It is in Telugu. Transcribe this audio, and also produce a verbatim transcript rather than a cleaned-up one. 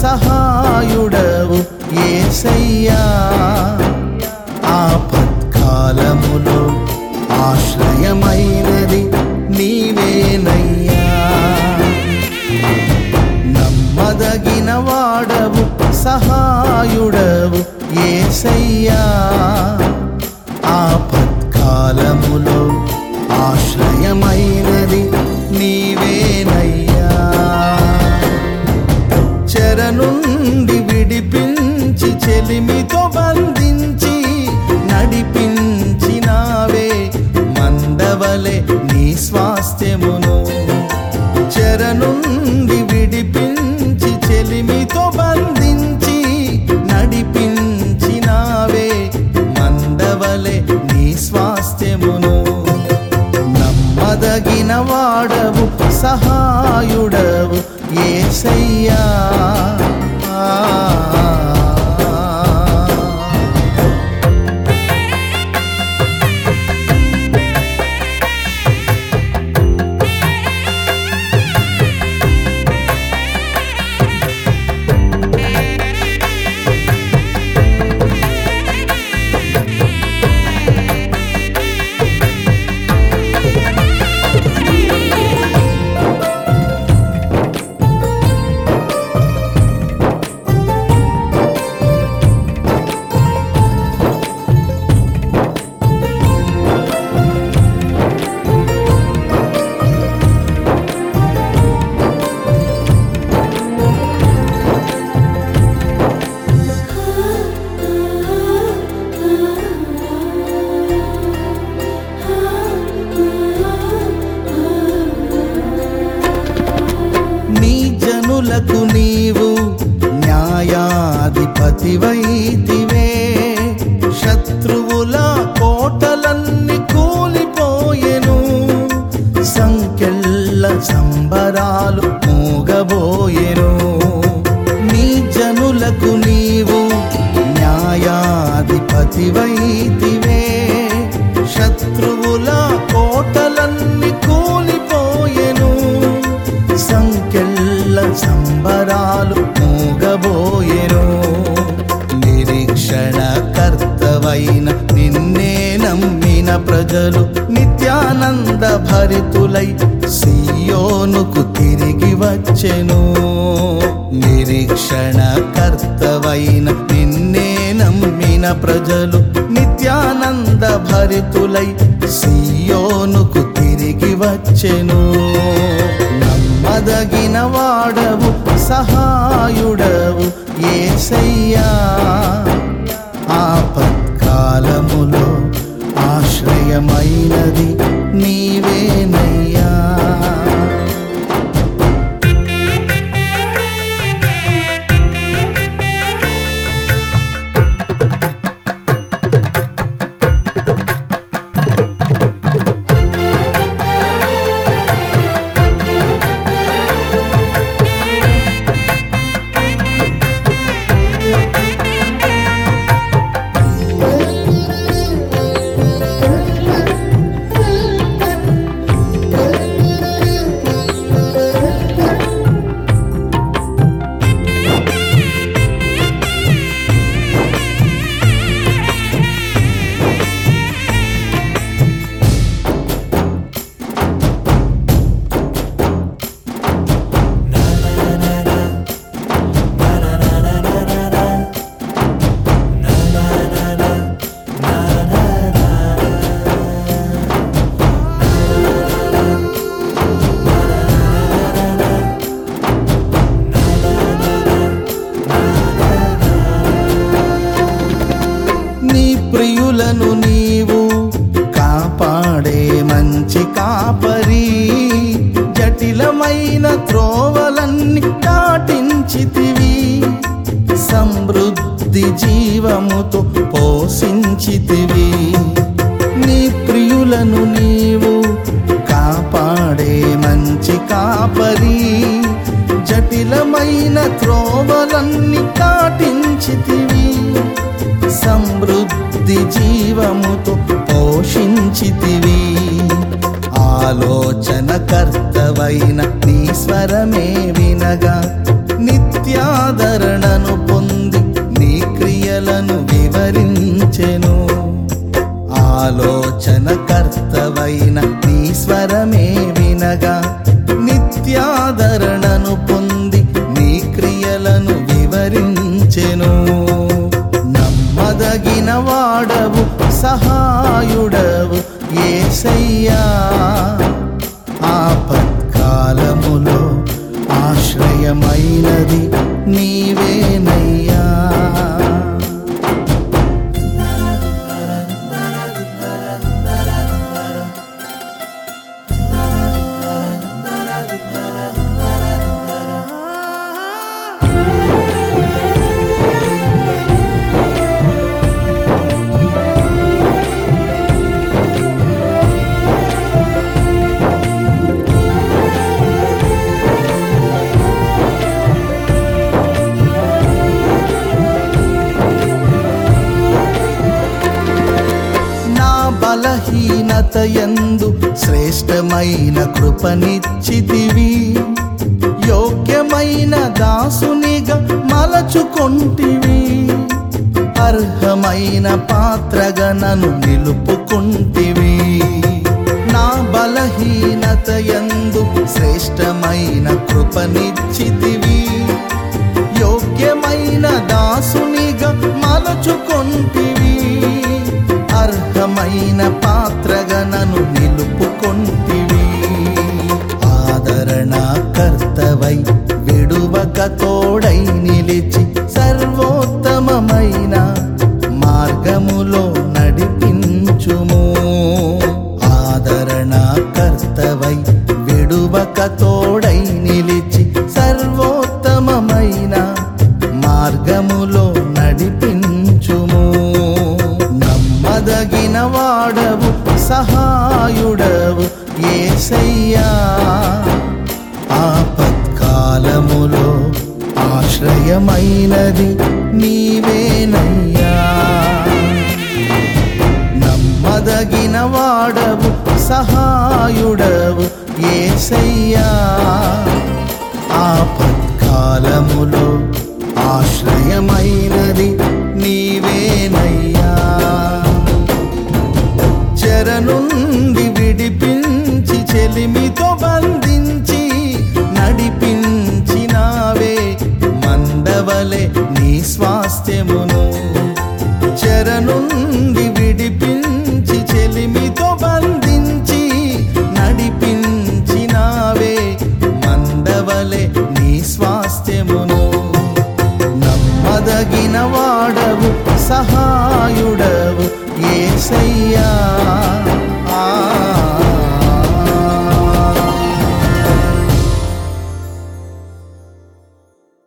సహాయుడవు యేసయ్యా, ఆపత్కాలములో ఆశ్రయమైనది నీవేనయ్యా. నమ్మదగిన వాడవు సహాయుడవు యేసయ్యా, ఆపత్కాలములో ఆశ్రయమైనది నీవేనయ్యా. చెర నుండి విడిపించి చెలిమితో బంధించి నడిపించినావే మందవలె నీ స్వాస్థ్యమును. చెర నుండి విడిపించి చెలిమితో బంధించి నడిపించినావే మందవలె నీ స్వాస్థ్యమును. నమ్మదగిన వాడవు సహాయుడవు యేసయ్యా, జనులకు నీవు న్యాయాధిపతివైతివే. శత్రువుల కోటలన్నీ కూలిపోయెను, సంకెళ్ళ సంబరాలు మోగబోయెను. నీ జనులకు నీవు న్యాయాధిపతివైతివే. శత్రువుల కోటలన్నీ కూలిపోయెను, సంకెళ్ళ సంబరాలు మోగబోయెను. నిరీక్షణ కర్తవైన నిన్నే నమ్మిన ప్రజలు నిత్యానంద భరితులై సియోనుకు తిరిగి వచ్చెను. నిరీక్షణ కర్తవైన నిన్నే నమ్మిన ప్రజలు నిత్యానంద భరితులై సియోనుకు తిరిగి వచ్చెను. నమ్మదగిన వాడవు సహాయుడవు యేసయ్యా, ఆపత్కాలములో ఆశ్రయమైనది నీవేనయ్యా. ప్రియులను నీవు కాపాడే మంచి కాపరి. జటిలమైన త్రోవలన్నీ దాటించితివి, సమృద్ధి జీవముతో పోషించితివి. నీ ప్రియులను నీవు కాపాడే మంచి కాపరి. జటిలమైన త్రోవలన్నీ దాటించితివి, సమృద్ధి జీవముతో పోషించితివి. ఆలోచన కర్తవైన నీ స్వరమే వినగా నిత్య నిత్యాదరణను పొంది నీ క్రియలను వివరించెను. ఆలోచనకర్తవైన నీ స్వరమే వినగా నిత్యాదరణను పొంది నీ క్రియలను వివరించెను. నమ్మదగిన వాడవు సహాయుడవు యేసయ్యా, ఆపత్కాలములో ఆశ్రయమైనది నీవేనయ్యా. బలహీనతయందు శ్రేష్టమైన కృపనిచ్చితివి. యోగ్యమైన దాసునిగా మలచుకొంటివి. అర్హమైన పాత్రగా నన్ను నిలుపుకొంటివి. నా బలహీనతయందు శ్రేష్టమైన కృపనిచ్చితివి. యోగ్యమైన దాసునిగా మలచుకొంటివి. అర్హమైన పాత్రగా నన్ను నిలుపుకొంటివి. ఆదరణకర్తవై విడువక తోడై నిలిచి సర్వోత్తమమైన మార్గములో నడిపించుము. ఆదరణకర్తవై విడువక తోడై నిలిచి సర్వోత్తమమైన మార్గములో నడిపించుము. నమ్మదగిన వాడవు సహాయుడవు యేసయ్యా, ఆపత్కాలములో ఆశ్రయమైనది నీవేనయ్యా. నమ్మదగిన వాడవు సహాయుడవు యేసయ్యా, ఆపత్కాలములో ఆశ్రయమైనది నీవేనయ్యా. చెర నుండి విడిపించి చెలిమితో బంధించి నడిపించినావే మందవలె నీ స్వాస్థ్యమును. చెర నుండి విడిపించి చెలిమితో బంధించి నడిపించినావే మందవలె నీ స్వాస్థ్యమును. నమ్మదగిన వాడవు సహాయుడవు యేసయ్యా,